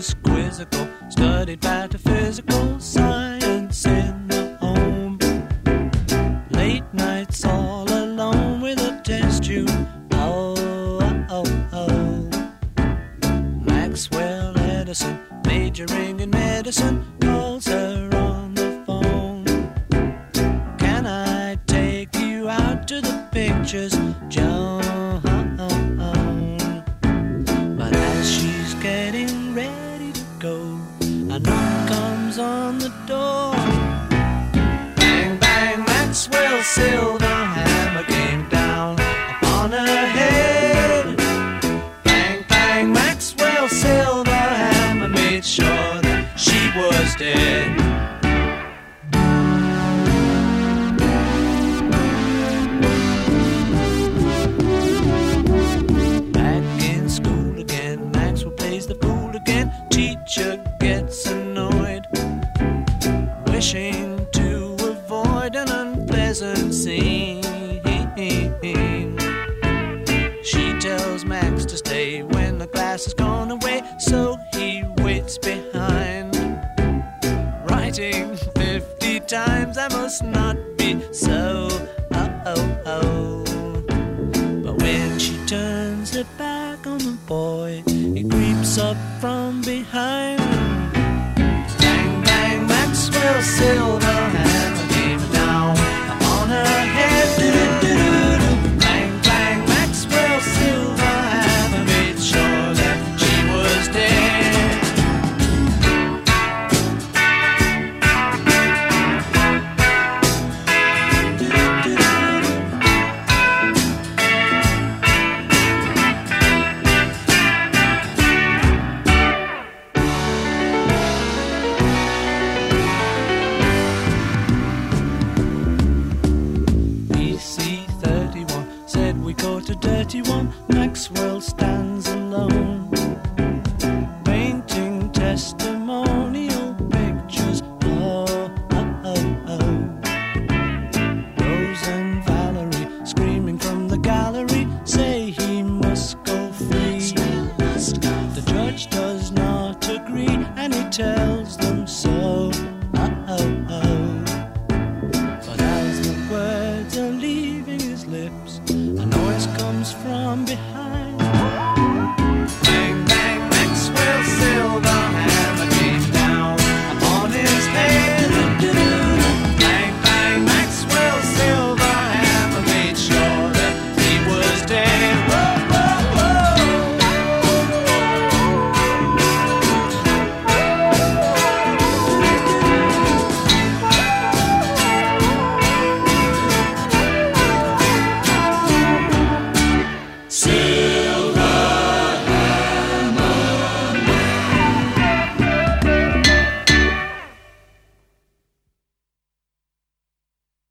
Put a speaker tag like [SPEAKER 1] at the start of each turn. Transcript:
[SPEAKER 1] was quizzical, studied metaphysical science in the home. Late nights all alone with a test tube. Maxwell Edison, majoring in medicine, calls her on the phone. Can I take you out to the pictures, Joan? But as she's getting ready to go, a knock comes on the door. Bang, bang, Maxwell's silver hammer came down upon her head. Bang, bang, Maxwell's silver hammer made sure that she was dead. Teacher gets annoyed, wishing to avoid an unpleasant scene. She tells Max to stay when the class has gone away, so he waits behind, writing 50 times, I must not be so. But when she turns her back on the boy, he creeps up from behind. Bang, bang, Maxwell's silver hammer came down on her head. Do-do-do-do-do. Bang, bang, Maxwell's silver hammer made sure that she was dead. Maxwell stands alone, painting testimonial pictures. Rose and Valerie, screaming from the gallery, say he must go free. The judge does not agree, and he tells